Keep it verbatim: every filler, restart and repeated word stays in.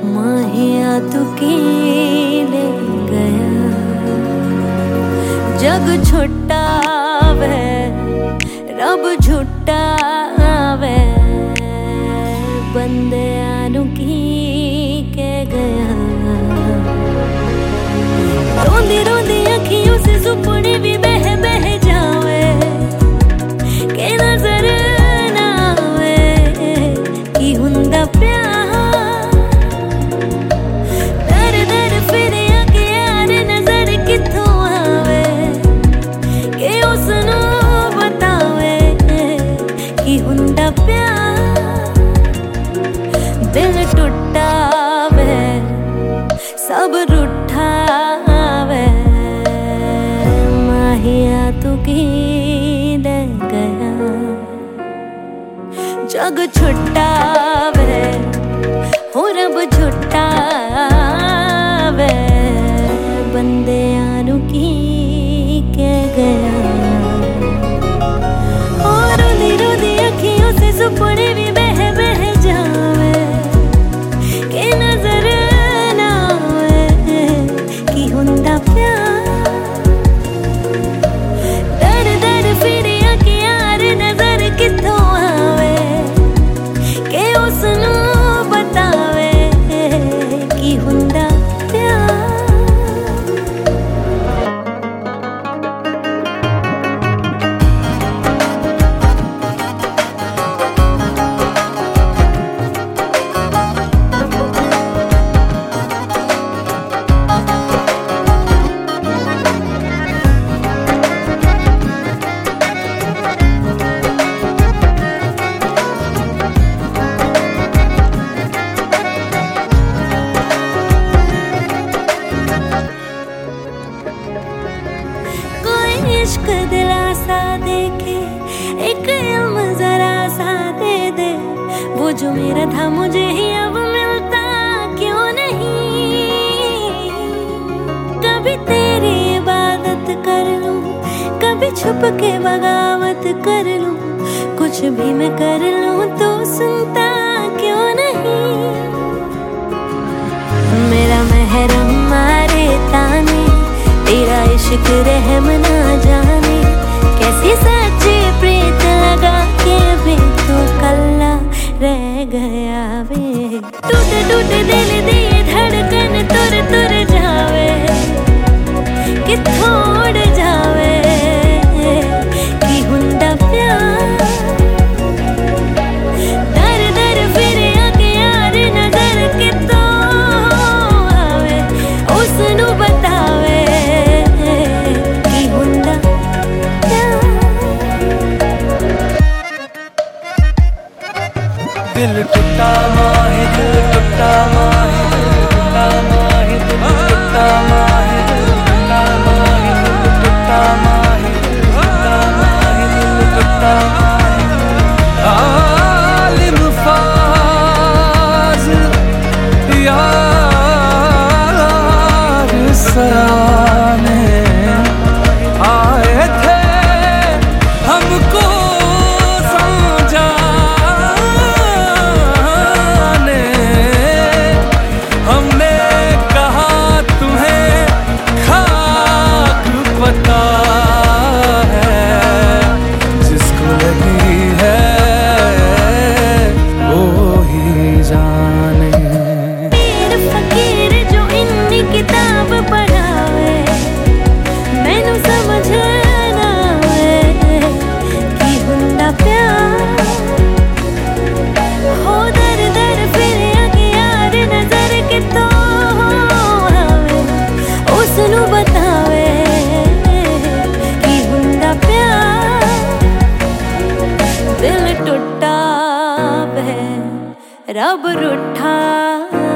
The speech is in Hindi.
माहिया तू कीने गया, जग छुट्टा वे रब झुट्टा वे, बंदे आनू की के गया। रोंदी रोंदी अखियों से सुपने भी बह बह जावे, के नजर ना आवे की हुंदा प्यार। दर दर फिर आके यार नजर किथों आवे, के उसनू बतावे की हुंदा प्यार। दिल टुटा वे सब रूठा वे, माहिया तू कीने गया, जग छुट्टा वे हो रब झुट्टा वे, बंदे आनू की के गया। और रोदी रोदी अखियों से सुपने भी बह बह जावे, के नजर ना आवे की हुंदा प्यार। दर दर फिर आके यार नजर किथों आवे, के उसनू बतावे की हुंदा प्यार। इश्क दिलासा देके एक इल्म जरा सा दे दे, वो जो मेरा था मुझे ही अब मिलता क्यों नहीं। कभी तेरी इबादत कर लूं, कभी छुप के बगावत कर लूं, कुछ भी मैं कर लूं तो सुनता क्यों नहीं। मेरा महरम मारे ताने, तेरा इश्क रहम ना जाने, कैसी सच्ची प्रीत लगा के भी तू कल्ला रह गया वे। टूट टूट दिल दिए धड़कन तुर तुर जावे, किथों उड़ जावे की हुंदा प्यार। दर दर फिर आके यार नजर किथों आवे, उसनू बतावे दिल टूटा माहे, दिल टूटा माहे, दिल टूटा माहे, दिल टूटा माहे, दिल टूटा माहे, दिल टूटा माहे, दिल टूटा माहे, दिल टूटा माहे। आलिम फाज़िल यार सराने आए थे हमको रब रूठा